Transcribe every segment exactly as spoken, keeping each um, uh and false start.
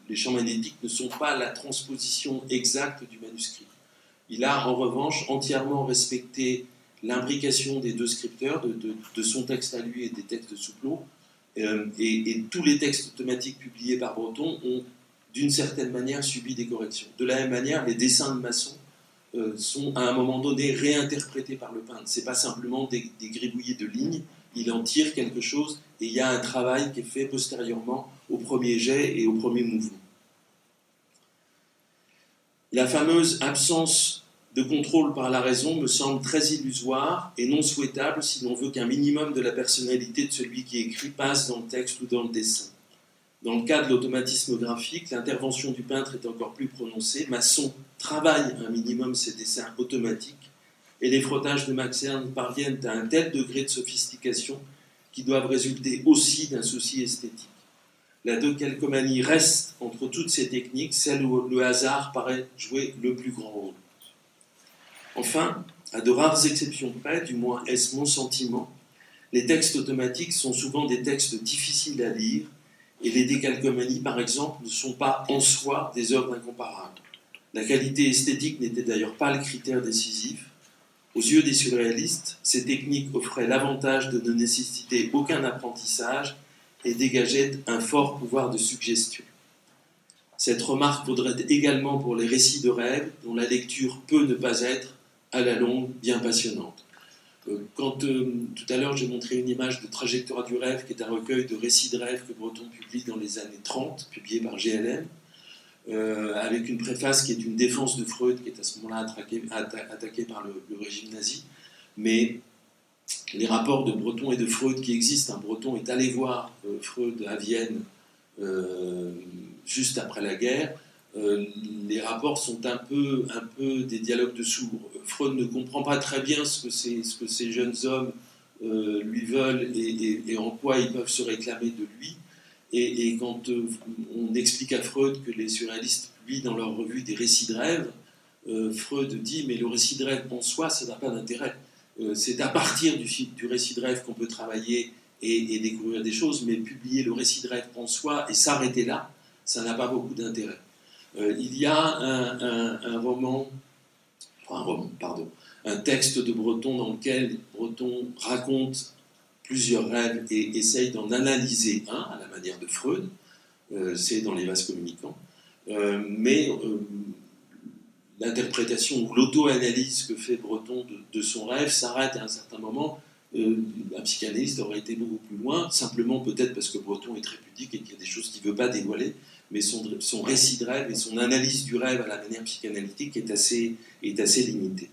les champs magnétiques ne sont pas la transposition exacte du manuscrit. Il a en revanche entièrement respecté l'imbrication des deux scripteurs, de, de, de son texte à lui et des textes de Souplot, euh, et, et tous les textes automatiques publiés par Breton ont d'une certaine manière subi des corrections. De la même manière, les dessins de Masson euh, sont à un moment donné réinterprétés par le peintre. Ce n'est pas simplement des, des gribouillis de lignes, il en tire quelque chose et il y a un travail qui est fait postérieurement au premier jet et au premier mouvement. La fameuse absence de contrôle par la raison me semble très illusoire et non souhaitable si l'on veut qu'un minimum de la personnalité de celui qui écrit passe dans le texte ou dans le dessin. Dans le cas de l'automatisme graphique, l'intervention du peintre est encore plus prononcée. Masson travaille un minimum ses dessins automatiques et les frottages de Max Ernst parviennent à un tel degré de sophistication qu'ils doivent résulter aussi d'un souci esthétique. La décalcomanie reste, entre toutes ces techniques, celle où le hasard paraît jouer le plus grand rôle. Enfin, à de rares exceptions près, du moins est-ce mon sentiment, les textes automatiques sont souvent des textes difficiles à lire et les décalcomanies, par exemple, ne sont pas en soi des œuvres incomparables. La qualité esthétique n'était d'ailleurs pas le critère décisif. Aux yeux des surréalistes, ces techniques offraient l'avantage de ne nécessiter aucun apprentissage et dégageaient un fort pouvoir de suggestion. Cette remarque vaudrait également pour les récits de rêve, dont la lecture peut ne pas être, à la longue, bien passionnante. Quand euh, tout à l'heure j'ai montré une image de Trajectoire du rêve, qui est un recueil de récits de rêve que Breton publie dans les années trente, publié par G L M, euh, avec une préface qui est une défense de Freud, qui est à ce moment-là attaquée, attaquée par le, le régime nazi, mais les rapports de Breton et de Freud qui existent, hein, Breton est allé voir euh, Freud à Vienne euh, juste après la guerre. Euh, les rapports sont un peu, un peu des dialogues de sourds. Freud ne comprend pas très bien ce que ces, ce que ces jeunes hommes euh, lui veulent et, et, et en quoi ils peuvent se réclamer de lui. Et, et quand euh, on explique à Freud que les surréalistes publient dans leur revue des récits de rêve, euh, Freud dit « mais le récit de rêve en soi, ça n'a pas d'intérêt. Euh, c'est à partir du, du récit de rêve qu'on peut travailler et, et découvrir des choses, mais publier le récit de rêve en soi et s'arrêter là, ça n'a pas beaucoup d'intérêt. » Euh, il y a un, un, un roman, enfin un roman, pardon, un texte de Breton dans lequel Breton raconte plusieurs rêves et essaye d'en analyser un, à la manière de Freud, euh, c'est dans Les vases communicants, euh, mais euh, l'interprétation ou l'auto-analyse que fait Breton de, de son rêve s'arrête à un certain moment. Euh, un psychanalyste aurait été beaucoup plus loin, simplement peut-être parce que Breton est très pudique et qu'il y a des choses qu'il ne veut pas dévoiler, mais son, son récit de rêve et son analyse du rêve à la manière psychanalytique est assez, est assez limitée.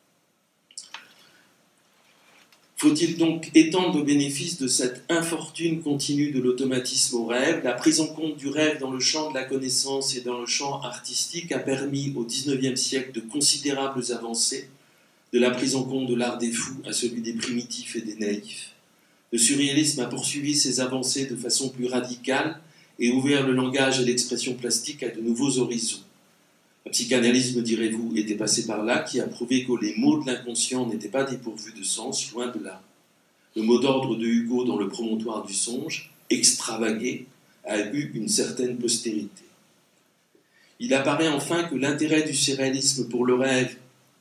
Faut-il donc étendre le bénéfice de cette infortune continue de l'automatisme au rêve? La prise en compte du rêve dans le champ de la connaissance et dans le champ artistique a permis au dix-neuvième siècle de considérables avancées, de la prise en compte de l'art des fous à celui des primitifs et des naïfs. Le surréalisme a poursuivi ses avancées de façon plus radicale et ouvert le langage et l'expression plastique à de nouveaux horizons. La psychanalyse, me direz-vous, était passée par là, qui a prouvé que les mots de l'inconscient n'étaient pas dépourvus de sens, loin de là. Le mot d'ordre de Hugo dans Le promontoire du songe, extravaguer, a eu une certaine postérité. Il apparaît enfin que l'intérêt du surréalisme pour le rêve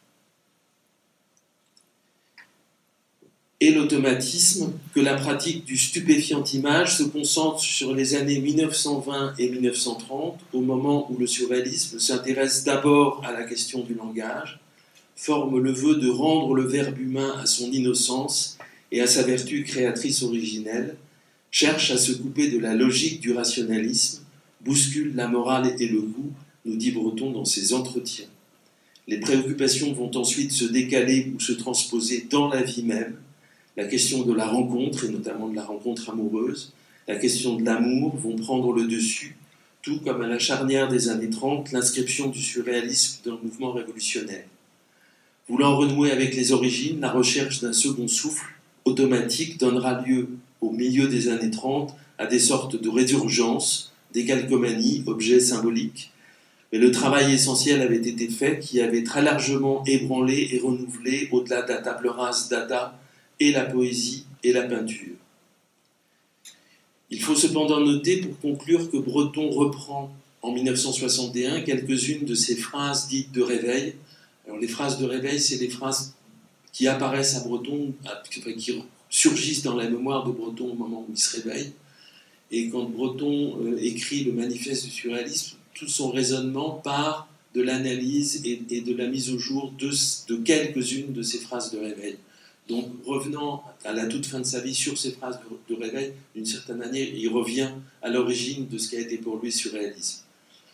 et l'automatisme, que la pratique du stupéfiant image se concentre sur les années mille neuf cent vingt et mille neuf cent trente, au moment où le surréalisme s'intéresse d'abord à la question du langage, forme le vœu de rendre le verbe humain à son innocence et à sa vertu créatrice originelle, cherche à se couper de la logique du rationalisme, bouscule la morale et le goût, nous dit Breton dans ses entretiens. Les préoccupations vont ensuite se décaler ou se transposer dans la vie même. La question de la rencontre, et notamment de la rencontre amoureuse, la question de l'amour vont prendre le dessus, tout comme à la charnière des années trente, l'inscription du surréalisme dans le mouvement révolutionnaire. Voulant renouer avec les origines, la recherche d'un second souffle automatique donnera lieu, au milieu des années trente, à des sortes de résurgences, décalcomanies, objets symboliques. Mais le travail essentiel avait été fait, qui avait très largement ébranlé et renouvelé, au-delà de la table rase Dada, et la poésie et la peinture. Il faut cependant noter, pour conclure, que Breton reprend en mille neuf cent soixante et un quelques-unes de ces phrases dites de réveil. Alors les phrases de réveil, c'est des phrases qui apparaissent à Breton, qui surgissent dans la mémoire de Breton au moment où il se réveille. Et quand Breton euh, écrit le manifeste du surréalisme, tout son raisonnement part de l'analyse et, et de la mise au jour de, de quelques-unes de ces phrases de réveil. Donc, revenant à la toute fin de sa vie sur ces phrases de, de réveil, d'une certaine manière, il revient à l'origine de ce qui a été pour lui le surréalisme.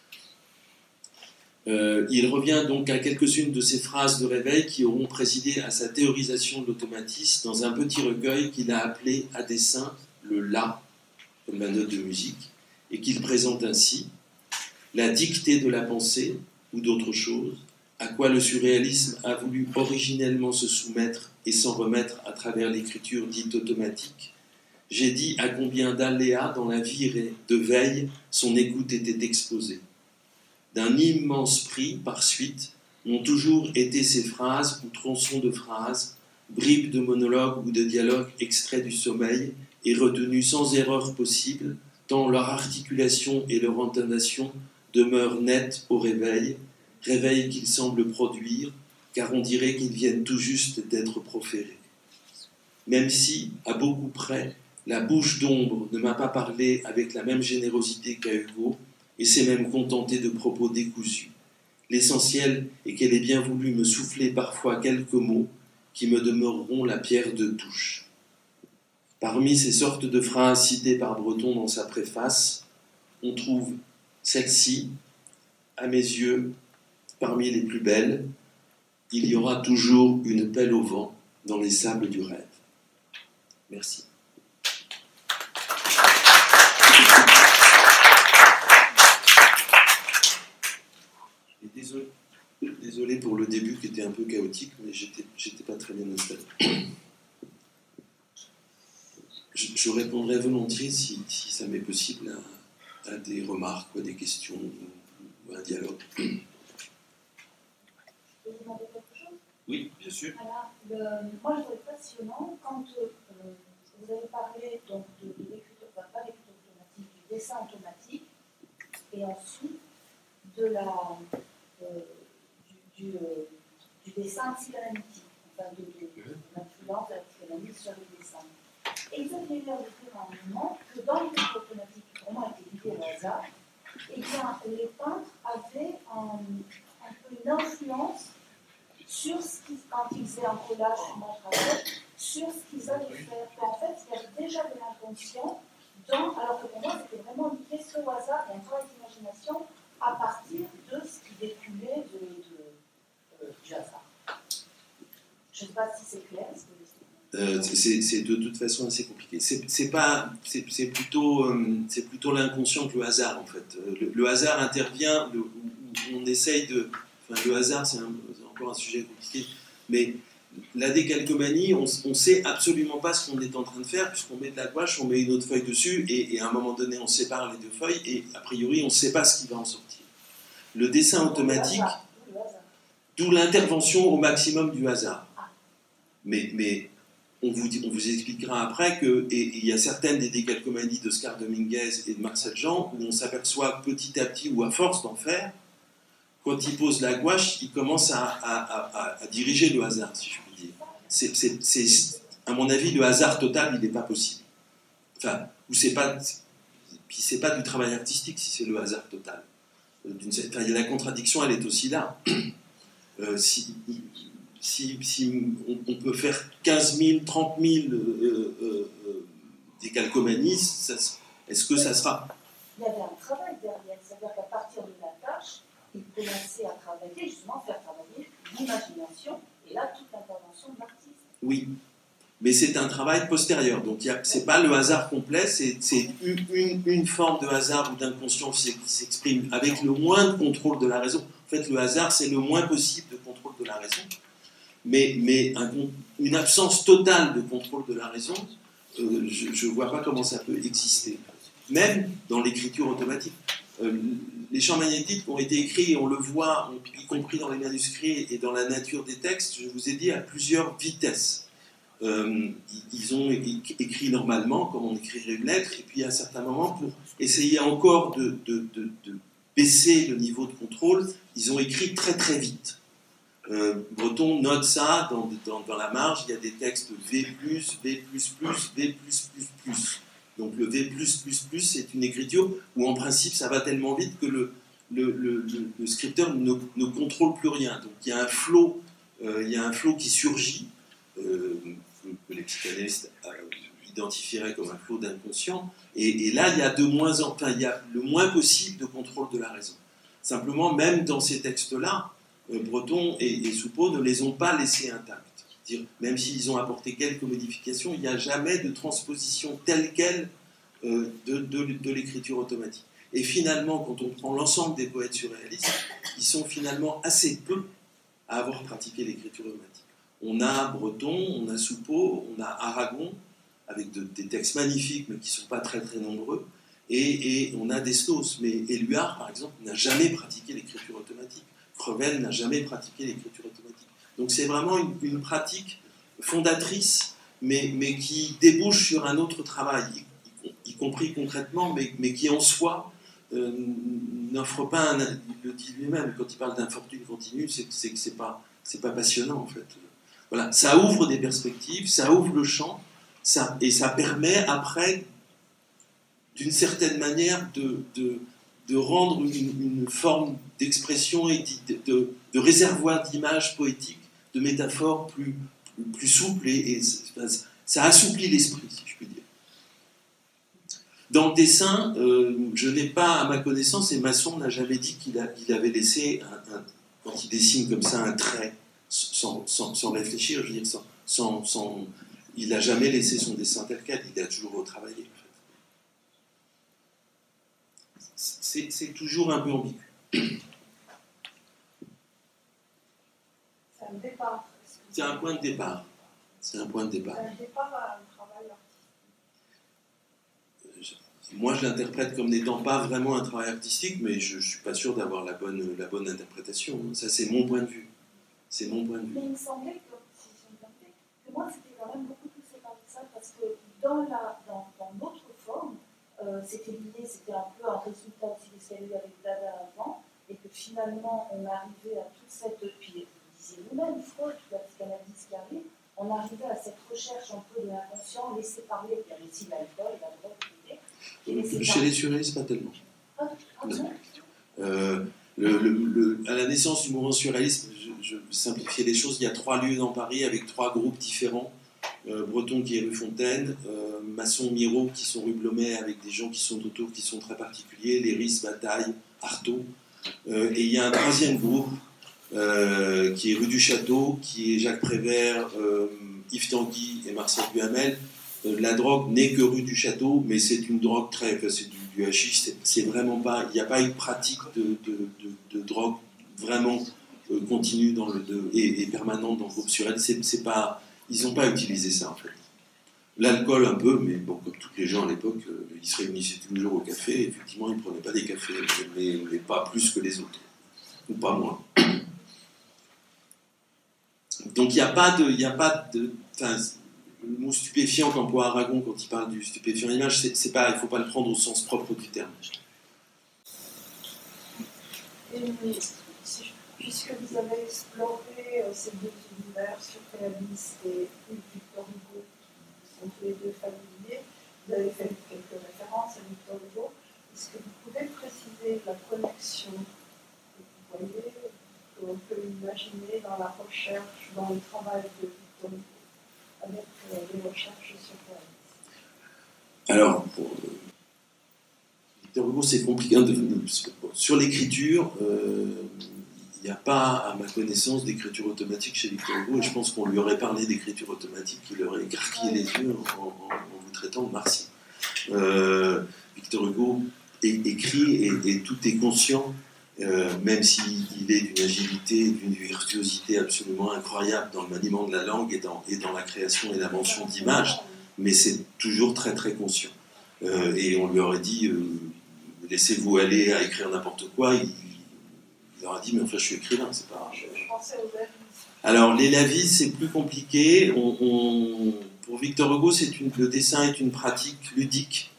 Euh, il revient donc à quelques-unes de ces phrases de réveil qui auront présidé à sa théorisation de l'automatisme dans un petit recueil qu'il a appelé à dessein le « La », comme la note de musique, et qu'il présente ainsi: la dictée de la pensée, ou d'autre chose, à quoi le surréalisme a voulu originellement se soumettre et s'en remettre à travers l'écriture dite automatique. J'ai dit à combien d'aléas dans la vie de veille son écoute était exposée. D'un immense prix, par suite, ont toujours été ces phrases ou tronçons de phrases, bribes de monologues ou de dialogues extraits du sommeil et retenus sans erreur possible, tant leur articulation et leur intonation demeurent nettes au réveil, réveil qu'ils semblent produire, car on dirait qu'ils viennent tout juste d'être proférés. Même si, à beaucoup près, la bouche d'ombre ne m'a pas parlé avec la même générosité qu'à Hugo, et s'est même contentée de propos décousus. L'essentiel est qu'elle ait bien voulu me souffler parfois quelques mots qui me demeureront la pierre de touche. Parmi ces sortes de phrases citées par Breton dans sa préface, on trouve celle-ci, à mes yeux, parmi les plus belles: il y aura toujours une pelle au vent dans les sables du rêve. Merci. Et désolé, désolé pour le début qui était un peu chaotique, mais j'étais, j'étais pas très bien installé. Je, je répondrai volontiers, si, si ça m'est possible, à, à des remarques ou à des questions ou, ou à un dialogue. Je peux vous demander quelque chose ? Oui, bien sûr. Alors, le, moi, je trouve passionnant quand euh, vous avez parlé donc, de, de l'écriture, enfin, pas l'écriture automatique, du dessin automatique, et ensuite de la, euh, du, du, euh, du dessin psychanalytique, enfin, de, de, de l'influence de la psychanalyse sur le dessin. Et vous avez l'air de dire à un moment que dans l'écriture automatique, qui pour moi était liée au hasard, eh bien, les peintres avaient un, un peu une influence sur ce qu'ils, quand ils faisaient un collage sur mon travail, sur ce qu'ils allaient faire. En fait, il y avait déjà de l'inconscient, dans, alors que pour moi, c'était vraiment une question au hasard et un travail d'imagination à partir de ce qui découlait de, de, euh, du hasard. Je ne sais pas si c'est clair. Euh, c'est, c'est de toute façon assez compliqué. C'est, c'est, pas, c'est, c'est, plutôt, euh, c'est plutôt l'inconscient que le hasard, en fait. Le, le hasard intervient, le, où on essaye de... Enfin, le hasard, c'est, un, c'est encore un sujet compliqué, mais la décalcomanie, on ne sait absolument pas ce qu'on est en train de faire, puisqu'on met de la gouache, on met une autre feuille dessus, et, et à un moment donné, on sépare les deux feuilles, et a priori, on ne sait pas ce qui va en sortir. Le dessin automatique, d'où l'intervention au maximum du hasard. Mais... mais On vous, on vous expliquera après qu'il y a certaines des décalcomanies d'Oscar Dominguez et de Marcel Jean où on s'aperçoit petit à petit, ou à force d'en faire, quand il pose la gouache, il commence à, à, à, à diriger le hasard, si je puis dire. C'est, c'est, c'est, à mon avis, le hasard total, il n'est pas possible. Enfin, ou c'est pas, puis c'est pas du travail artistique si c'est le hasard total. D'une, enfin, la contradiction, elle est aussi là. Euh, si... Si, si on, on peut faire quinze mille, trente mille euh, euh, euh, décalcomanies, ça, est-ce que ça sera... Il y avait un travail derrière, c'est-à-dire qu'à partir de la tâche, il commençait à travailler, justement faire travailler l'imagination, et là, toute l'intervention de l'artiste. Oui, mais c'est un travail postérieur, donc ce n'est pas le hasard complet, c'est, c'est une, une, une forme de hasard ou d'inconscient qui s'exprime avec le moins de contrôle de la raison. En fait, le hasard, c'est le moins possible de contrôle de la raison. Mais, mais un, une absence totale de contrôle de la raison, euh, je ne vois pas comment ça peut exister. Même dans l'écriture automatique. Euh, les champs magnétiques ont été écrits, on le voit, on, y compris dans les manuscrits et dans la nature des textes, je vous ai dit, à plusieurs vitesses. Euh, ils ont écrit normalement, comme on écrirait une lettre, et puis à un certain moment, pour essayer encore de, de, de, de baisser le niveau de contrôle, ils ont écrit très très vite. Euh, Breton note ça dans, dans, dans la marge, il y a des textes V plus, V plus plus, V plus plus plus. Donc le V plus plus plus, c'est une écriture où en principe ça va tellement vite que le, le, le, le, le scripteur ne, ne contrôle plus rien. Donc il y a un flow, euh, il y a un flow qui surgit, euh, que, que les psychanalystes euh, identifieraient comme un flow d'inconscient, et, et là il y a de moins en enfin, il y a le moins possible de contrôle de la raison. Simplement, même dans ces textes-là, euh, Breton et, et Soupeau ne les ont pas laissés intacts. Dire, même s'ils ont apporté quelques modifications, il n'y a jamais de transposition telle quelle euh, de, de, de l'écriture automatique. Et finalement, quand on prend l'ensemble des poètes surréalistes, ils sont finalement assez peu à avoir pratiqué l'écriture automatique. On a Breton, on a Soupeau, on a Aragon, avec de, des textes magnifiques, mais qui ne sont pas très très nombreux, et, et on a Desnos. Mais Éluard, par exemple, n'a jamais pratiqué l'écriture automatique. Crevel n'a jamais pratiqué l'écriture automatique. Donc c'est vraiment une, une pratique fondatrice, mais, mais qui débouche sur un autre travail, y, y compris concrètement, mais, mais qui en soi euh, n'offre pas, un, il le dit lui-même, quand il parle d'infortune continue, c'est, c'est que c'est pas, c'est pas passionnant en fait. Voilà, ça ouvre des perspectives, ça ouvre le champ, ça, et ça permet après, d'une certaine manière, de, de, de rendre une, une forme d'expression et de, de, de réservoir d'images poétiques, de métaphores plus, plus souples, et, et ça assouplit l'esprit, si je puis dire. Dans le dessin, euh, je n'ai pas, à ma connaissance, et Masson n'a jamais dit qu'il, a, qu'il avait laissé, un, un, quand il dessine comme ça un trait, sans, sans, sans réfléchir, je veux dire, sans, sans, sans, il n'a jamais laissé son dessin tel quel, il a toujours retravaillé. En fait. c'est, c'est toujours un peu ambigu. C'est un départ. C'est un point de départ. C'est un point de départ. C'est un départ à un travail artistique. Moi, je l'interprète comme n'étant pas vraiment un travail artistique, mais je ne suis pas sûr d'avoir la bonne, la bonne interprétation. Ça, c'est mon point de vue. C'est mon point de vue. Mais il me semblait que, si je me permets, que moi, c'était quand même beaucoup plus paradoxal, parce que dans, la, dans, dans l'autre forme, euh, c'était l'idée, c'était un peu un résultat aussi de ce qu'il y a eu avec Dada avant, et que finalement, on arrivait à toute cette... Puis, vous disiez vous-même, Freud, la psychanalyse qui arrive, on arrivait à cette recherche un peu de l'inconscient, laisser parler, il y avait aussi l'alcool, la drogue, l'idée. Chez les surréalistes, pas tellement. Ah, ah, non. Euh, le, le, le, à la naissance du mouvement surréaliste, je, je simplifiais les choses, il y a trois lieux dans Paris avec trois groupes différents. Euh, Breton qui est rue Fontaine, euh, Masson, Miro qui sont rue Blomet avec des gens qui sont autour, qui sont très particuliers, Léris, Bataille, Artaud. Euh, et il y a un troisième groupe euh, qui est rue du Château, qui est Jacques Prévert, euh, Yves Tanguy et Marcel Duhamel. Euh, la drogue n'est que rue du Château, mais c'est une drogue très... Enfin, c'est du, du hashish, c'est, c'est vraiment pas... Il n'y a pas une pratique de, de, de, de drogue vraiment euh, continue dans le, de, et, et permanente dans le groupe surréaliste. C'est, c'est pas... Ils n'ont pas utilisé ça, en fait. L'alcool, un peu, mais bon, comme tous les gens à l'époque, euh, ils se réunissaient tous les jours au café, et effectivement, ils ne prenaient pas des cafés, mais, mais pas plus que les autres, ou pas moins. Donc, il n'y a pas de... Y a pas de enfin, le mot stupéfiant qu'emploie Aragon quand il parle du stupéfiant image, c'est, c'est pas, il ne faut pas le prendre au sens propre du terme. Et si, puisque vous avez exploré euh, ces deux univers, surréaliste et Victor Hugo, qui sont tous les deux familiers, vous avez fait quelques références à Victor Hugo. Est-ce que vous pouvez préciser la connexion que vous voyez, qu'on peut imaginer dans la recherche, dans le travail de Victor Hugo, avec euh, les recherches surréalistes? Alors, pour Victor Hugo, c'est compliqué. De, de, sur l'écriture, euh, il n'y a pas, à ma connaissance, d'écriture automatique chez Victor Hugo, et je pense qu'on lui aurait parlé d'écriture automatique, il aurait écarquillé les yeux en, en, en vous traitant de martien. Euh, Victor Hugo é- écrit et, et tout est conscient, euh, même s'il est d'une agilité, d'une virtuosité absolument incroyable dans le maniement de la langue et dans, et dans la création et l'invention d'images, mais c'est toujours très très conscient. Euh, et on lui aurait dit, euh, laissez-vous aller à écrire n'importe quoi, il, il leur a dit, mais enfin je suis écrivain, c'est pas... Je, je pensais aux avis. Alors les lavis, c'est plus compliqué. On, on, pour Victor Hugo, c'est une, le dessin est une pratique ludique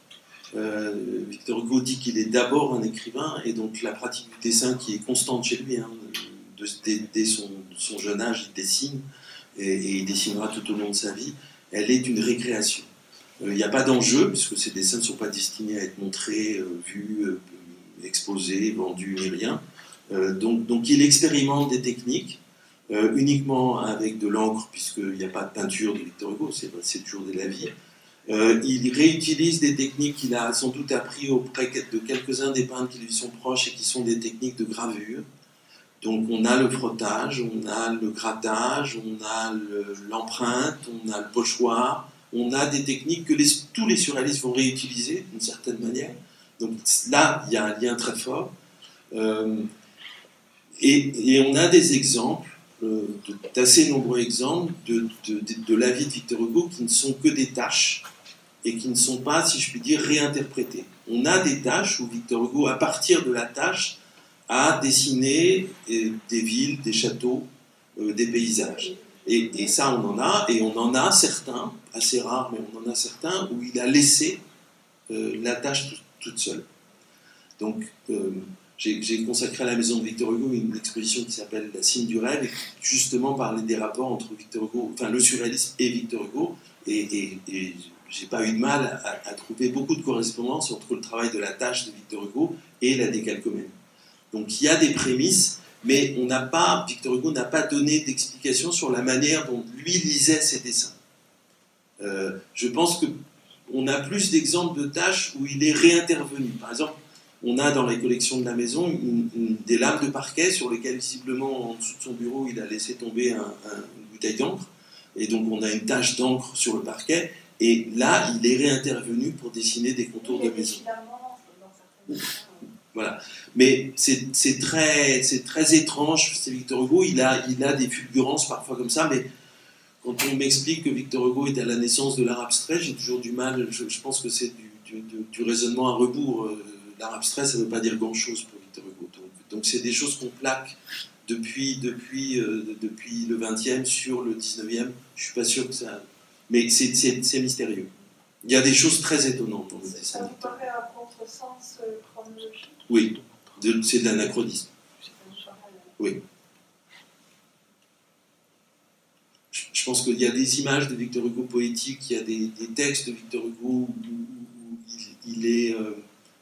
Euh, Victor Hugo dit qu'il est d'abord un écrivain, et donc la pratique du dessin qui est constante chez lui, hein, de, de, dès son, son jeune âge, il dessine, et, et il dessinera tout au long de sa vie, elle est une récréation. Il n'y a pas d'enjeu, puisque ces dessins ne sont pas destinés à être montrés, euh, vus, euh, exposés, vendus, ni rien. Euh, donc, donc il expérimente des techniques, euh, uniquement avec de l'encre, puisqu'il n'y a pas de peinture de Victor Hugo, c'est, c'est toujours de la vie. Euh, il réutilise des techniques qu'il a sans doute appris auprès de quelques-uns des peintres qui lui sont proches et qui sont des techniques de gravure. Donc on a le frottage, on a le grattage, on a le, l'empreinte, on a le pochoir, on a des techniques que les, tous les surréalistes vont réutiliser d'une certaine manière. Donc là, il y a un lien très fort. Euh, et, et on a des exemples, euh, d'assez nombreux exemples de, de, de, de la vie de Victor Hugo qui ne sont que des tâches et qui ne sont pas, si je puis dire, réinterprétées. On a des tâches où Victor Hugo, à partir de la tâche, a dessiné des villes, des châteaux, euh, des paysages. Et, et ça, on en a, et on en a certains, assez rares, mais on en a certains, où il a laissé euh, la tâche toute, toute seule. Donc, euh, j'ai, j'ai consacré à la maison de Victor Hugo une exposition qui s'appelle La Cime du rêve, et qui justement parlait des rapports entre Victor Hugo, enfin le surréalisme et Victor Hugo, et, et, et j'ai pas eu de mal à, à trouver beaucoup de correspondances entre le travail de la tâche de Victor Hugo et la décalcomanie. Donc il y a des prémices, mais on n'a pas, Victor Hugo n'a pas donné d'explication sur la manière dont lui lisait ses dessins. Euh, je pense qu'on a plus d'exemples de tâches où il est réintervenu. Par exemple, on a dans les collections de la maison une, une, des lames de parquet sur lesquelles visiblement en dessous de son bureau il a laissé tomber un, un, une bouteille d'encre, et donc on a une tache d'encre sur le parquet, et là il est réintervenu pour dessiner des contours de maison. Voilà. Mais c'est, c'est, très, c'est très étrange, c'est Victor Hugo, il a, il a des fulgurances parfois comme ça, mais quand on m'explique que Victor Hugo est à la naissance de l'art abstrait, j'ai toujours du mal, je, je pense que c'est du, du, du raisonnement à rebours. L'art abstrait, ça ne veut pas dire grand-chose pour Victor Hugo. Donc, donc c'est des choses qu'on plaque depuis, depuis, euh, depuis le vingtième sur le dix-neuvième, je ne suis pas sûr que ça... Mais c'est, c'est, c'est mystérieux. Il y a des choses très étonnantes dans le dessin. Ça vous paraît un contresens chronologique ? Oui, de, c'est de l'anachronisme. Oui. Je, je pense qu'il y a des images de Victor Hugo poétiques, il y a des, des textes de Victor Hugo où, où il, il est, euh,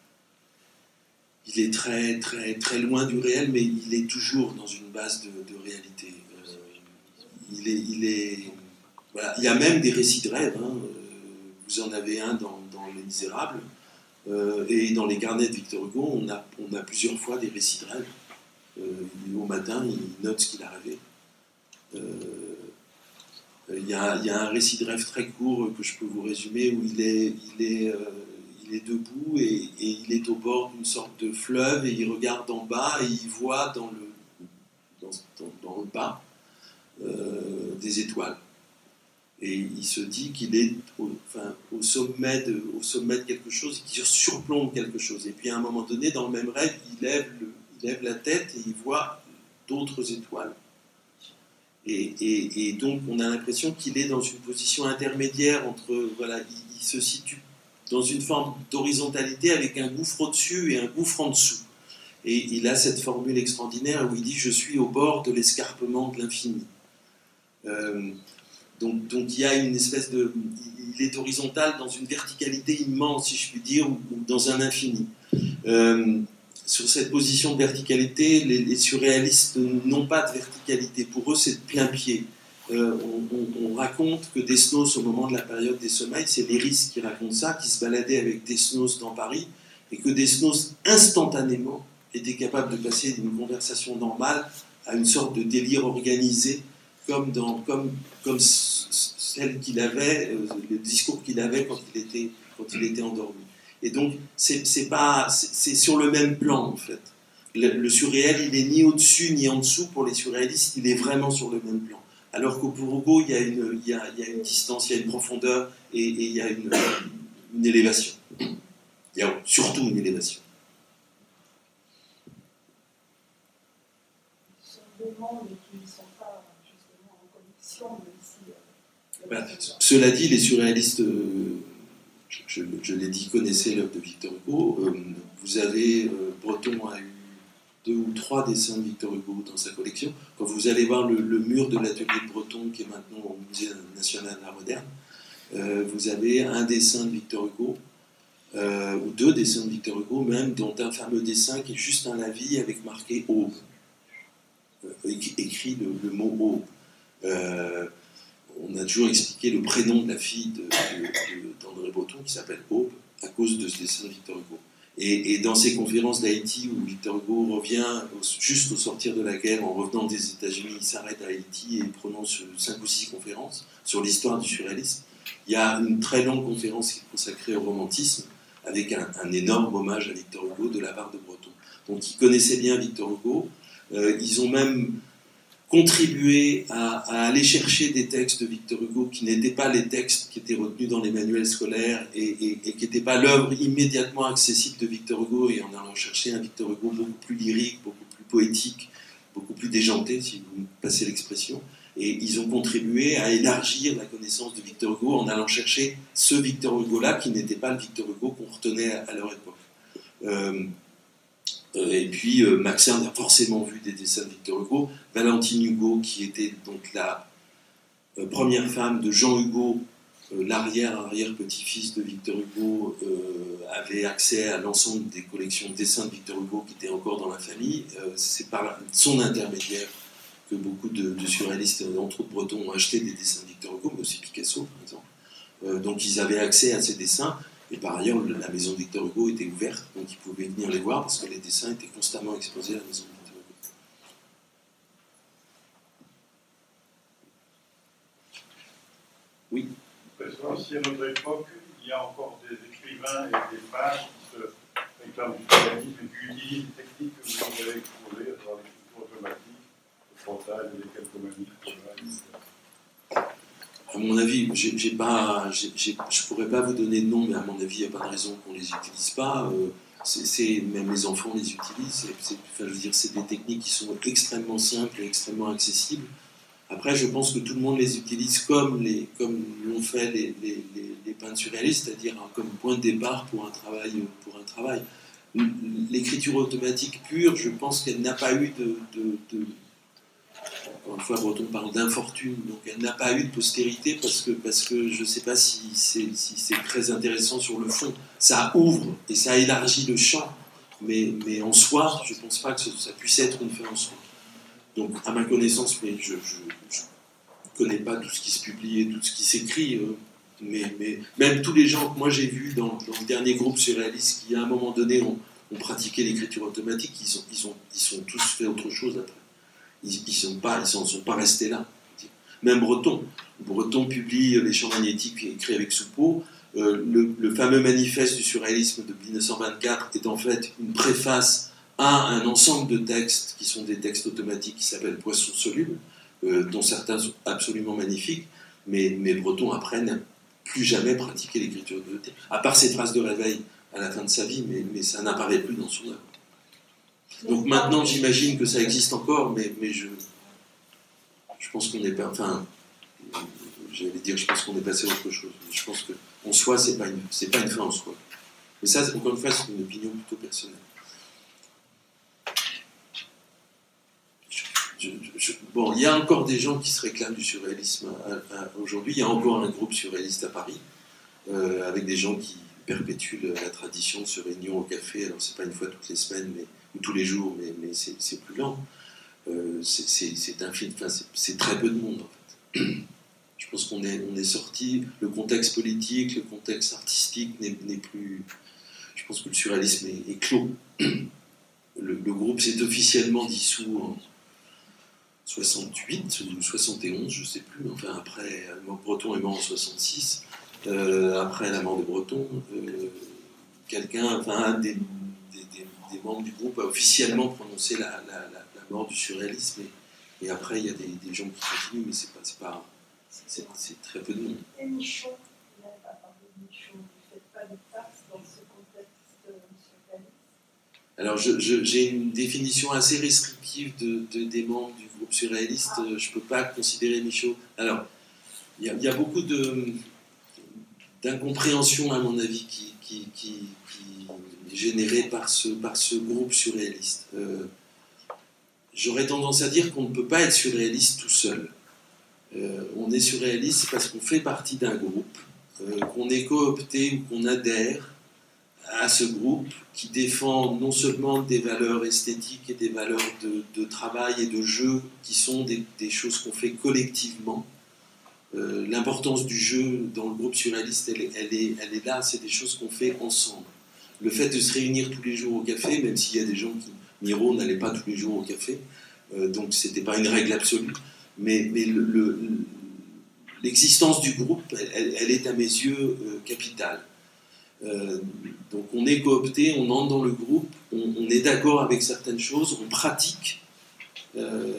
il est très, très, très loin du réel, mais il est toujours dans une base de, de réalité. Euh, il est, il est, voilà. Il y a même des récits de rêve. Hein. Vous en avez un dans, dans Les Misérables. Euh, et dans les carnets de Victor Hugo, on a, on a plusieurs fois des récits de rêve. Euh, au matin, il note ce qu'il a rêvé. Euh, il, y a, il y a un récit de rêve très court que je peux vous résumer, où il est, il est, euh, il est debout et, et il est au bord d'une sorte de fleuve, et il regarde en bas et il voit dans le, dans, dans, dans le bas euh, des étoiles. Et il se dit qu'il est au, enfin, au, sommet de, au sommet de quelque chose, qu'il surplombe quelque chose. Et puis à un moment donné, dans le même rêve, il lève, le, il lève la tête et il voit d'autres étoiles. Et, et, et donc on a l'impression qu'il est dans une position intermédiaire entre, voilà, il, il se situe dans une forme d'horizontalité avec un gouffre au-dessus et un gouffre en dessous. Et il a cette formule extraordinaire où il dit « Je suis au bord de l'escarpement de l'infini euh, ». Donc, donc il y a une espèce de... Il est horizontal dans une verticalité immense, si je puis dire, ou, ou dans un infini. Euh, sur cette position de verticalité, les, les surréalistes n'ont pas de verticalité. Pour eux, c'est de plein pied. Euh, on, on, on raconte que Desnos, au moment de la période des sommeils, c'est Léris qui raconte ça, qui se baladait avec Desnos dans Paris, et que Desnos, instantanément, était capable de passer d'une conversation normale à une sorte de délire organisé, comme, dans, comme, comme celle qu'il avait, euh, le discours qu'il avait quand il était, quand il était endormi. Et donc, c'est, c'est, pas, c'est, c'est sur le même plan, en fait. Le, le surréel, il est ni au-dessus ni en dessous pour les surréalistes, il est vraiment sur le même plan. Alors qu'au pour Hugo, il y a une, il y a, il y a une distance, il y a une profondeur et, et il y a une, une élévation. Il y a surtout une élévation. Ce sont deux mondes qui ne sont pas justement en connexion, même si... Euh, ben, cela dit, les surréalistes... Euh, je, je l'ai dit, connaissez l'œuvre de Victor Hugo. Euh, vous avez, euh, Breton a eu deux ou trois dessins de Victor Hugo dans sa collection. Quand vous allez voir le, le mur de l'atelier de Breton, qui est maintenant au Musée national d'art moderne, euh, vous avez un dessin de Victor Hugo, euh, ou deux dessins de Victor Hugo même, dont un fameux dessin qui est juste un avis avec marqué « Aube », euh, écrit le, le mot « Aube ». Euh, on a toujours expliqué le prénom de la fille de, de, de, d'André Breton, qui s'appelle Aube, à cause de ce dessin de Victor Hugo. Et, et dans ces conférences d'Haïti, où Victor Hugo revient au, juste au sortir de la guerre, en revenant des États-Unis, il s'arrête à Haïti et il prononce cinq ou six conférences sur l'histoire du surréalisme. Il y a une très longue conférence qui est consacrée au romantisme, avec un, un énorme hommage à Victor Hugo de la part de Breton. Donc ils connaissaient bien Victor Hugo, euh, ils ont même contribué à, à aller chercher des textes de Victor Hugo qui n'étaient pas les textes qui étaient retenus dans les manuels scolaires et, et, et qui n'étaient pas l'œuvre immédiatement accessible de Victor Hugo, et en allant chercher un Victor Hugo beaucoup plus lyrique, beaucoup plus poétique, beaucoup plus déjanté, si vous me passez l'expression. Et ils ont contribué à élargir la connaissance de Victor Hugo en allant chercher ce Victor Hugo-là qui n'était pas le Victor Hugo qu'on retenait à, à leur époque. Euh, Et puis, euh, Maxence a forcément vu des dessins de Victor Hugo. Valentine Hugo, qui était donc la euh, première femme de Jean Hugo, euh, l'arrière-arrière-petit-fils de Victor Hugo, euh, avait accès à l'ensemble des collections de dessins de Victor Hugo qui étaient encore dans la famille. Euh, c'est par son intermédiaire que beaucoup de, de surréalistes, entre autres Breton, ont acheté des dessins de Victor Hugo, mais aussi Picasso, par exemple. Euh, donc, ils avaient accès à ces dessins. Et par ailleurs, la maison de Victor Hugo était ouverte, donc ils pouvaient venir les voir parce que les dessins étaient constamment exposés à la maison de Victor Hugo. Oui. Parce qu'aussi à notre époque, il y a encore des écrivains et des peintres qui se réclament du surréalisme et qui utilisent des techniques que vous avez exposées, à travers l'écriture automatique, le frontal, les calcomanies, et cetera. À mon avis, j'ai, j'ai pas, j'ai, j'ai, je ne pourrais pas vous donner de nom, mais à mon avis, il n'y a pas de raison qu'on ne les utilise pas. Euh, c'est, c'est, même les enfants les utilisent. C'est, c'est, enfin, je veux dire, c'est des techniques qui sont extrêmement simples et extrêmement accessibles. Après, je pense que tout le monde les utilise comme, les, comme l'ont fait les, les, les, les peintres surréalistes, c'est-à-dire hein, comme point de départ pour un travail. Pour un travail. L'écriture automatique pure, je pense qu'elle n'a pas eu de... de, de Encore une fois, Breton parle d'infortune, donc elle n'a pas eu de postérité parce que, parce que je ne sais pas si c'est, si c'est très intéressant sur le fond. Ça ouvre et ça élargit le champ, mais, mais en soi, je ne pense pas que ça puisse être une fin en soi. Donc, à ma connaissance, mais je ne connais pas tout ce qui se publie et tout ce qui s'écrit, euh, mais, mais même tous les gens que moi j'ai vus dans, dans le dernier groupe surréaliste qui, à un moment donné, ont, ont pratiqué l'écriture automatique, ils, ont, ils, ont, ils sont tous fait autre chose après. Ils ne sont, sont, sont pas restés là. Même Breton. Breton publie Les Champs magnétiques écrits avec Soupeau. Euh, le, le fameux manifeste du surréalisme de mille neuf cent vingt-quatre est en fait une préface à un ensemble de textes qui sont des textes automatiques qui s'appellent Poissons solubles, euh, dont certains sont absolument magnifiques, mais, mais Breton après n'a plus jamais pratiqué l'écriture automatique, à part ses traces de réveil à la fin de sa vie, mais, mais ça n'apparaît plus dans son œuvre. Donc maintenant, j'imagine que ça existe encore, mais, mais je, je pense qu'on est pas, enfin, j'allais dire, je pense qu'on est passé à autre chose. Je pense qu'en soi, c'est pas une, c'est pas une fin en soi. Mais ça, encore une fois, c'est une opinion plutôt personnelle. Je, je, je, bon, il y a encore des gens qui se réclament du surréalisme à, à, aujourd'hui. Il y a encore un groupe surréaliste à Paris, euh, avec des gens qui perpétuent la tradition de se réunir au café. Alors, c'est pas une fois toutes les semaines, mais ou tous les jours, mais, mais c'est, c'est plus lent. Euh, c'est, c'est, c'est, infini, enfin, c'est, c'est très peu de monde, en fait. Je pense qu'on est, on est sorti, le contexte politique, le contexte artistique n'est, n'est plus... Je pense que le surréalisme est, est clos. Le, le groupe s'est officiellement dissous en soixante-huit ou soixante et onze, je ne sais plus, enfin après, Breton est mort en soixante-six, euh, après la mort de Breton, euh, quelqu'un, enfin un des, des, des, des membres du groupe a officiellement prononcé la, la, la, la mort du surréalisme, et, et après il y a des, des gens qui continuent, mais c'est pas, c'est pas, c'est, c'est très peu de monde. Et Michaud, il n'a pas parlé de Michaud, vous ne faites pas de farce dans ce contexte surréaliste? Alors, je, je, j'ai une définition assez restrictive de, de, des membres du groupe surréaliste. Je ne peux pas considérer Michaud. Alors, il y, y a beaucoup de, d'incompréhension, à mon avis, qui, qui, qui, qui est générée par ce, par ce groupe surréaliste. Euh, j'aurais tendance à dire qu'on ne peut pas être surréaliste tout seul. Euh, on est surréaliste parce qu'on fait partie d'un groupe, euh, qu'on est coopté ou qu'on adhère à ce groupe qui défend non seulement des valeurs esthétiques et des valeurs de, de travail et de jeu qui sont des, des choses qu'on fait collectivement. Euh, l'importance du jeu dans le groupe surréaliste, elle, elle, est, elle est là, c'est des choses qu'on fait ensemble. Le fait de se réunir tous les jours au café, même s'il y a des gens qui, Miro n'allait pas tous les jours au café, euh, donc c'était pas une règle absolue, mais, mais le, le, l'existence du groupe, elle, elle est à mes yeux euh, capitale. Euh, donc on est coopté, on entre dans le groupe, on, on est d'accord avec certaines choses, on pratique. Euh,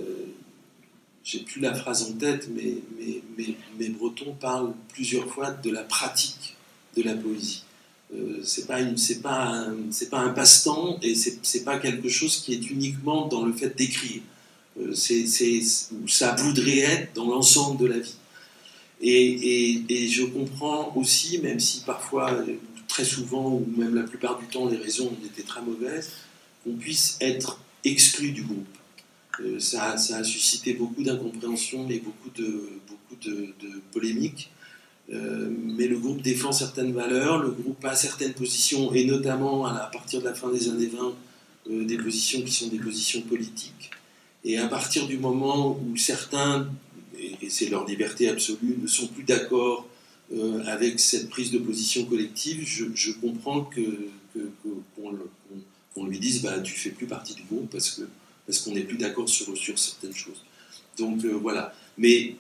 j'ai plus la phrase en tête, mais, mais, mais, mais Breton parle plusieurs fois de la pratique de la poésie. Euh, c'est pas une, c'est pas un, c'est pas un passe-temps et c'est, c'est pas quelque chose qui est uniquement dans le fait d'écrire. Euh, c'est, c'est, ça voudrait être dans l'ensemble de la vie. Et, et, et je comprends aussi, même si parfois, très souvent, ou même la plupart du temps, les raisons étaient très mauvaises, qu'on puisse être exclu du groupe. Euh, ça, ça a suscité beaucoup d'incompréhension et beaucoup de, beaucoup de, de polémiques. Euh, mais le groupe défend certaines valeurs, le groupe a certaines positions, et notamment à, la, à partir de la fin des années vingt, euh, des positions qui sont des positions politiques. Et à partir du moment où certains, et c'est leur liberté absolue, ne sont plus d'accord euh, avec cette prise de position collective, je, je comprends que, que, que, qu'on, le, qu'on, qu'on lui dise bah, tu ne fais plus partie du groupe parce, que, parce qu'on n'est plus d'accord sur, sur certaines choses. Donc euh, voilà. Mais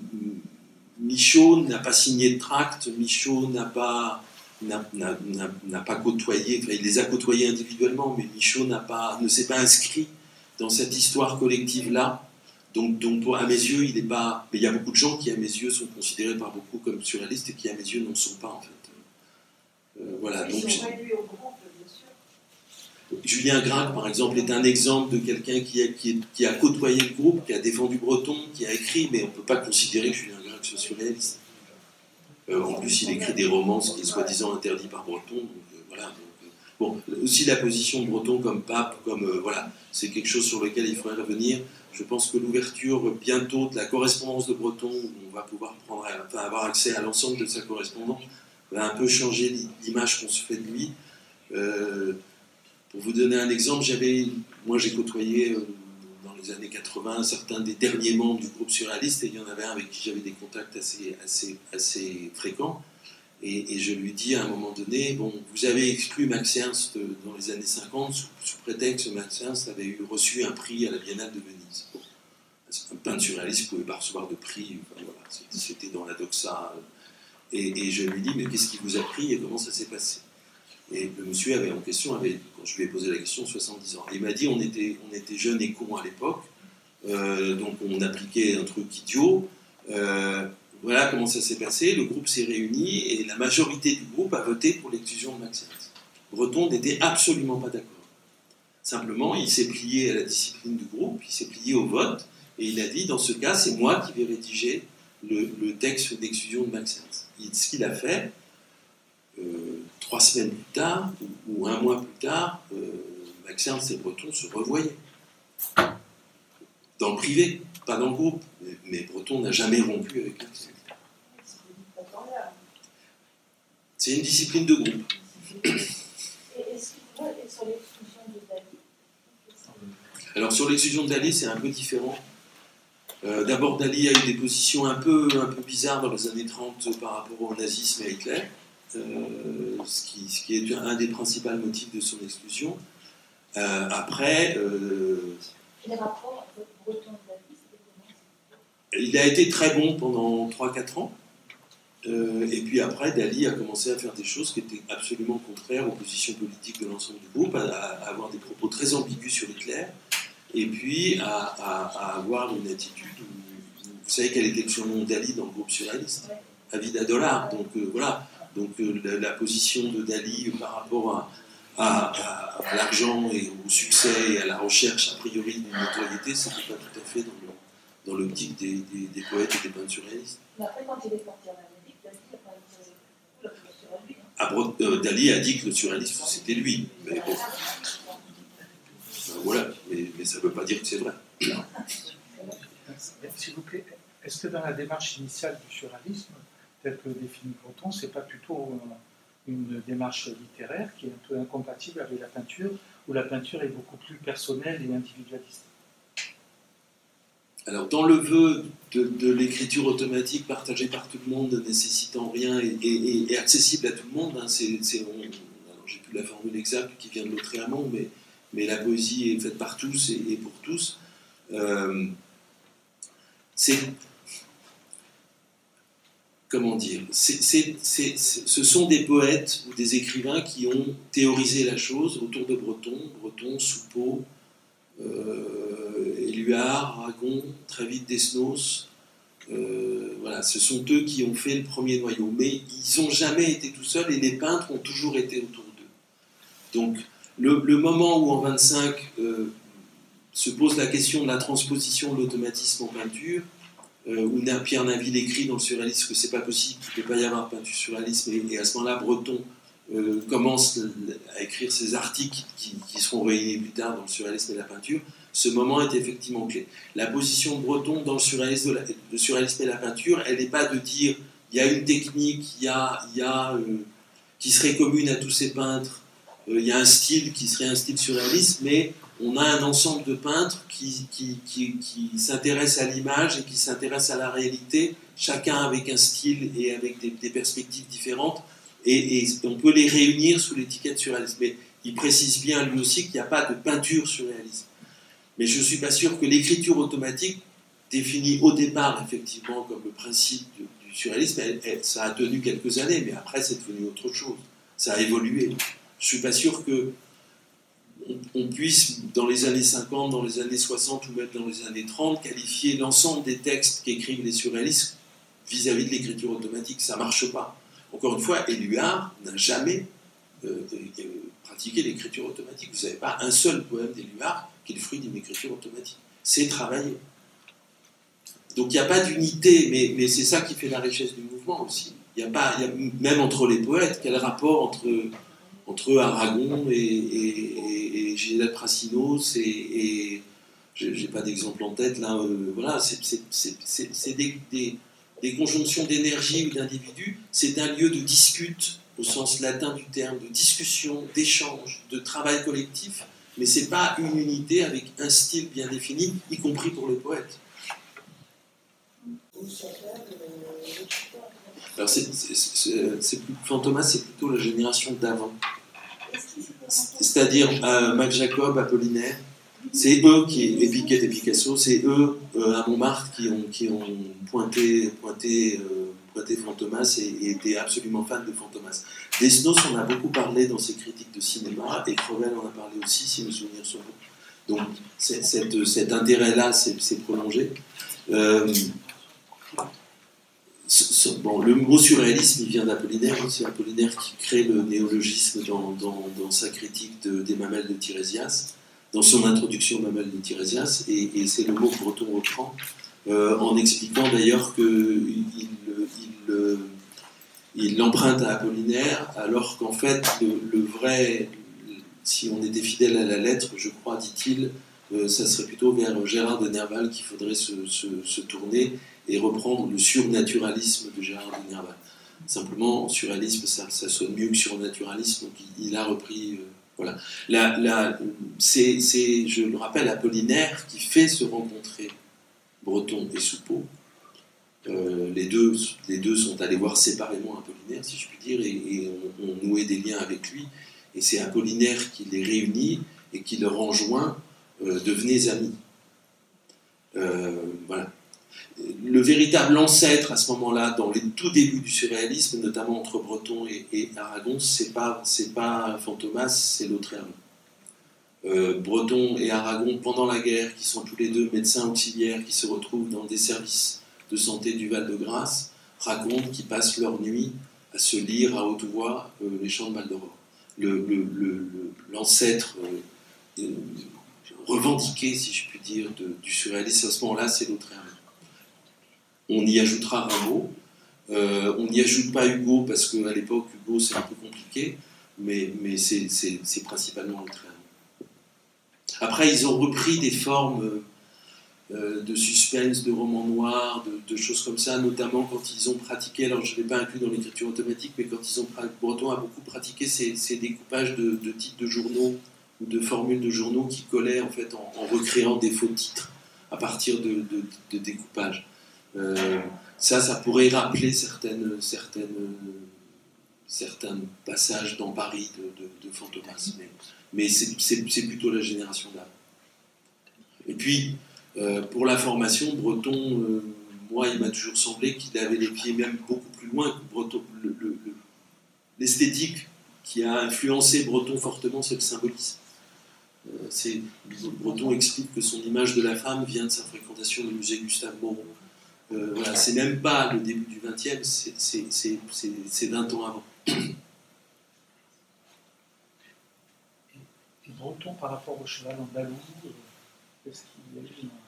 Michaud n'a pas signé de tract, Michaud n'a pas, n'a, n'a, n'a, n'a pas côtoyé, enfin il les a côtoyés individuellement, mais Michaud n'a pas, ne s'est pas inscrit dans cette histoire collective-là. Donc, donc pour, à mes yeux, il n'est pas. Mais il y a beaucoup de gens qui, à mes yeux, sont considérés par beaucoup comme surréalistes et qui, à mes yeux, n'en sont pas, en fait. Euh, voilà. Ils donc, sont réduits au groupe, bien sûr. Julien Gracq, par exemple, est un exemple de quelqu'un qui a, qui, qui a côtoyé le groupe, qui a défendu Breton, qui a écrit, mais on ne peut pas considérer que Julien Gracq soit surréaliste. Euh, en plus, il écrit des romans, ce qui est soi-disant interdit par Breton. Donc, euh, voilà. Donc, euh, bon, aussi la position de Breton comme pape, comme euh, voilà, c'est quelque chose sur lequel il faudrait revenir. Je pense que l'ouverture bientôt de la correspondance de Breton, où on va pouvoir prendre, enfin, avoir accès à l'ensemble de sa correspondance, va un peu changer l'image qu'on se fait de lui. Euh, pour vous donner un exemple, j'avais, moi j'ai côtoyé euh, dans les années quatre-vingts certains des derniers membres du groupe surréaliste, et il y en avait un avec qui j'avais des contacts assez, assez, assez fréquents. Et, et je lui dis à un moment donné, bon, vous avez exclu Max Ernst dans les années cinquante sous, sous prétexte que Max Ernst avait eu, reçu un prix à la Biennale de Venise. Un peintre surréaliste ne pouvait pas recevoir de prix, enfin, voilà, c'était, c'était dans la doxa. Et, et je lui dis, mais qu'est-ce qui vous a pris et comment ça s'est passé? Et le monsieur avait en question, avait, quand je lui ai posé la question, soixante-dix ans. Et il m'a dit, on était, on était jeunes et cons à l'époque, euh, donc on appliquait un truc idiot. Euh, Voilà comment ça s'est passé, le groupe s'est réuni et la majorité du groupe a voté pour l'exclusion de Max Ernst. Breton n'était absolument pas d'accord. Simplement, il s'est plié à la discipline du groupe, il s'est plié au vote, et il a dit, dans ce cas, c'est moi qui vais rédiger le, le texte d'exclusion de Max Ernst. Et ce qu'il a fait, euh, trois semaines plus tard, ou, ou un mois plus tard, euh, Max Ernst et Breton se revoyaient. Dans le privé, pas dans le groupe. Mais, mais Breton n'a jamais rompu avec Max Ernst. C'est une discipline de groupe. Et est-ce qu'il faut être sur l'exclusion de Dali? Alors sur l'exclusion de Dali, c'est un peu différent. Euh, d'abord, Dali a eu des positions un peu, un peu bizarres dans les années trente par rapport au nazisme et à Hitler, euh, ce, qui, ce qui est un des principaux motifs de son exclusion. Euh, après... Euh, Les rapports avec Breton et Dali, c'était comment? Il a été très bon pendant trois à quatre ans. Euh, et puis après, Dali a commencé à faire des choses qui étaient absolument contraires aux positions politiques de l'ensemble du groupe, à, à avoir des propos très ambigus sur Hitler, et puis à, à, à avoir une attitude où, où, vous savez quel était le surnom Dali dans le groupe surréaliste? À Vida Dollar. Donc euh, voilà. Donc euh, la, la position de Dali par rapport à, à, à, à l'argent et au succès et à la recherche a priori d'une notoriété, c'était pas tout à fait dans, le, dans l'optique des, des, des poètes et des peintres surréalistes. Mais après, quand il est parti en Amérique, Dali n'a pas été à Bro- euh, Dali a dit que le surréalisme, c'était lui. Mais bon. Voilà, mais, mais ça ne veut pas dire que c'est vrai. S'il vous plaît, est-ce que dans la démarche initiale du surréalisme, tel que définit Breton, c'est pas plutôt une démarche littéraire qui est un peu incompatible avec la peinture, où la peinture est beaucoup plus personnelle et individualiste? Alors, dans le vœu de, de l'écriture automatique partagée par tout le monde, nécessitant rien et, et, et accessible à tout le monde, hein, c'est, c'est, on, alors, j'ai plus la formule exacte qui vient de Lautréamont, mais, mais la poésie est faite par tous et, et pour tous. Euh, c'est comment dire c'est, c'est, c'est, c'est, ce sont des poètes ou des écrivains qui ont théorisé la chose autour de Breton, Breton, Soupeau, euh, Éluard, Aragon, très vite Desnos. Euh, voilà, ce sont eux qui ont fait le premier noyau, mais ils n'ont jamais été tout seuls et les peintres ont toujours été autour d'eux. Donc, le, le moment où en vingt-cinq euh, se pose la question de la transposition de l'automatisme en peinture, euh, où Pierre Naville écrit dans le surréalisme que c'est pas possible, qu'il ne peut pas y avoir peinture surréalisme, et, et à ce moment-là, Breton euh, commence à écrire ses articles qui, qui seront réunis plus tard dans le surréalisme et la peinture. Ce moment est effectivement clé. La position de Breton dans le surréalisme, la, le surréalisme et la peinture, elle n'est pas de dire il y a une technique, il y a, il y a euh, qui serait commune à tous ces peintres, euh, il y a un style qui serait un style surréaliste, mais on a un ensemble de peintres qui, qui, qui, qui s'intéressent à l'image et qui s'intéressent à la réalité, chacun avec un style et avec des, des perspectives différentes, et, et on peut les réunir sous l'étiquette surréaliste. Mais il précise bien lui aussi qu'il n'y a pas de peinture surréaliste. Mais je ne suis pas sûr que l'écriture automatique, définie au départ effectivement comme le principe du, du surréalisme, elle, elle, ça a tenu quelques années, mais après c'est devenu autre chose. Ça a évolué. Je ne suis pas sûr que on, on puisse, dans les années cinquante, dans les années soixante ou même dans les années trente, qualifier l'ensemble des textes qu'écrivent les surréalistes vis-à-vis de l'écriture automatique. Ça ne marche pas. Encore une fois, Éluard n'a jamais euh, euh, pratiqué l'écriture automatique. Vous n'avez pas un seul poème d'Éluard qui est le fruit d'une écriture automatique. C'est travaillé. Donc il n'y a pas d'unité, mais, mais c'est ça qui fait la richesse du mouvement aussi. Il y a pas, il y a, même entre les poètes, quel rapport entre, entre Aragon et, et, et, et Ginette Prassinos et, et je n'ai pas d'exemple en tête là, euh, voilà, c'est, c'est, c'est, c'est, c'est des, des, des conjonctions d'énergie ou d'individus, c'est un lieu de dispute au sens latin du terme, de discussion, d'échange, de travail collectif, mais ce n'est pas une unité avec un style bien défini, y compris pour les poètes. Alors c'est, c'est, c'est, c'est plus, Fantomas, c'est plutôt la génération d'avant. C'est-à-dire euh, Max Jacob, Apollinaire, c'est eux qui, et Picasso, c'est eux euh, à Montmartre qui ont, qui ont pointé, pointé, euh, pointé Fantomas et, et étaient absolument fans de Fantomas. Desnos en a beaucoup parlé dans ses critiques de cinéma, et Crevel en a parlé aussi, si mes souvenirs sont bons. Donc c'est, cette, cet intérêt-là s'est, s'est prolongé. Euh, Bon, le mot surréalisme, il vient d'Apollinaire, hein, c'est Apollinaire qui crée le néologisme dans, dans, dans sa critique de, des mamelles de Tirésias, dans son introduction aux mamelles de Tirésias, et, et c'est le mot que Breton reprend, euh, en expliquant d'ailleurs qu'il il, il, il l'emprunte à Apollinaire, alors qu'en fait, le, le vrai, si on était fidèle à la lettre, je crois, dit-il, euh, ça serait plutôt vers Gérard de Nerval qu'il faudrait se, se, se tourner, et reprendre le surnaturalisme de Gérard de Nerval. Simplement, surréalisme, ça, ça sonne mieux que surnaturalisme, donc il, il a repris... Euh, voilà. La, la, c'est, c'est, je le rappelle, Apollinaire qui fait se rencontrer Breton et Soupeau. Euh, les, deux, les deux sont allés voir séparément Apollinaire, si je puis dire, et, et ont, ont noué des liens avec lui. Et c'est Apollinaire qui les réunit et qui leur enjoint euh, « devenez amis euh, ». Voilà. Le véritable ancêtre à ce moment-là, dans les tout débuts du surréalisme, notamment entre Breton et, et Aragon, c'est pas, c'est pas Fantomas, c'est Lautréamont. Euh, Breton et Aragon, pendant la guerre, qui sont tous les deux médecins auxiliaires, qui se retrouvent dans des services de santé du Val-de-Grâce, racontent qu'ils passent leur nuit à se lire à haute voix euh, les chants de Maldoror. Le, le, le, le, l'ancêtre euh, euh, revendiqué, si je puis dire, de, du surréalisme à ce moment-là, c'est Lautréamont. On y ajoutera Rimbaud, Euh, on n'y ajoute pas Hugo parce qu'à l'époque, Hugo c'est un peu compliqué, mais, mais c'est, c'est, c'est principalement le trait. Après, ils ont repris des formes euh, de suspense, de romans noirs, de, de choses comme ça, notamment quand ils ont pratiqué, alors je ne l'ai pas inclus dans l'écriture automatique, mais quand ils ont, Breton a beaucoup pratiqué ces, ces découpages de, de titres de journaux ou de formules de journaux qui collaient en fait en, en recréant des faux titres à partir de, de, de découpages. Euh, ça, ça pourrait rappeler certaines, certaines, certains passages dans Paris de, de, de Fantomas, mais, mais c'est, c'est, c'est plutôt la génération d'avant. Et puis, euh, pour la formation, Breton, euh, moi, il m'a toujours semblé qu'il avait les pieds même beaucoup plus loin que Breton. Le, le, le, l'esthétique qui a influencé Breton fortement, c'est le symbolisme. Euh, c'est, Breton explique que son image de la femme vient de sa fréquentation du musée Gustave Moreau. Euh, voilà, c'est même pas le début du vingtième, c'est, c'est, c'est, c'est, c'est vingt ans avant. Et Breton, par rapport au cheval andalou, euh, est-ce qu'il y a eu une...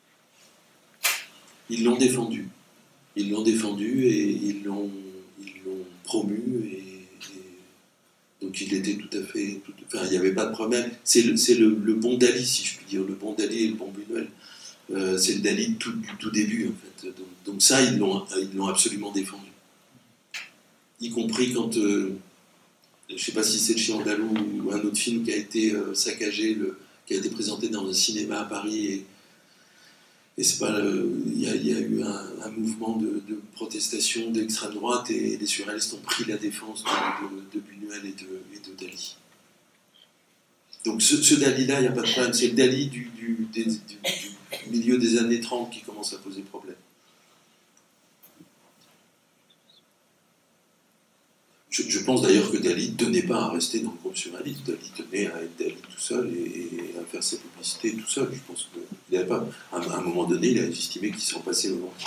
Ils l'ont défendu. Ils l'ont défendu et ils l'ont, ils l'ont promu. Et, et donc il était tout à fait... Tout, enfin, il n'y avait pas de problème. C'est, le, c'est le, le bon Dali, si je puis dire. Le bon Dali et le bon Buñuel. Euh, c'est le Dali du tout, du tout début, en fait. Donc, donc ça, ils l'ont, ils l'ont absolument défendu. Y compris quand... Euh, je ne sais pas si c'est le Chien andalou ou un autre film qui a été euh, saccagé, le, qui a été présenté dans un cinéma à Paris. Et, et c'est pas... Il y, y a eu un, un mouvement de, de protestation d'extrême droite et les surréalistes ont pris la défense de, de, de Buñuel et de, et de Dali. Donc ce, ce Dali-là, il n'y a pas de problème. C'est le Dali du, du, des, du, du milieu des années trente qui commence à poser problème. Je, je pense d'ailleurs que Dali ne tenait pas à rester dans le groupe surréaliste. Dali tenait à être Dali tout seul et, et à faire sa publicité tout seul. Je pense qu'il n'avait pas... À un moment donné, il a estimé qu'il s'en passait au long.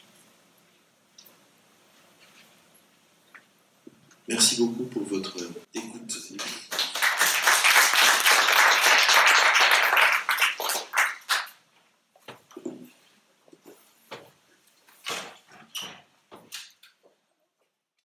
Merci beaucoup pour votre...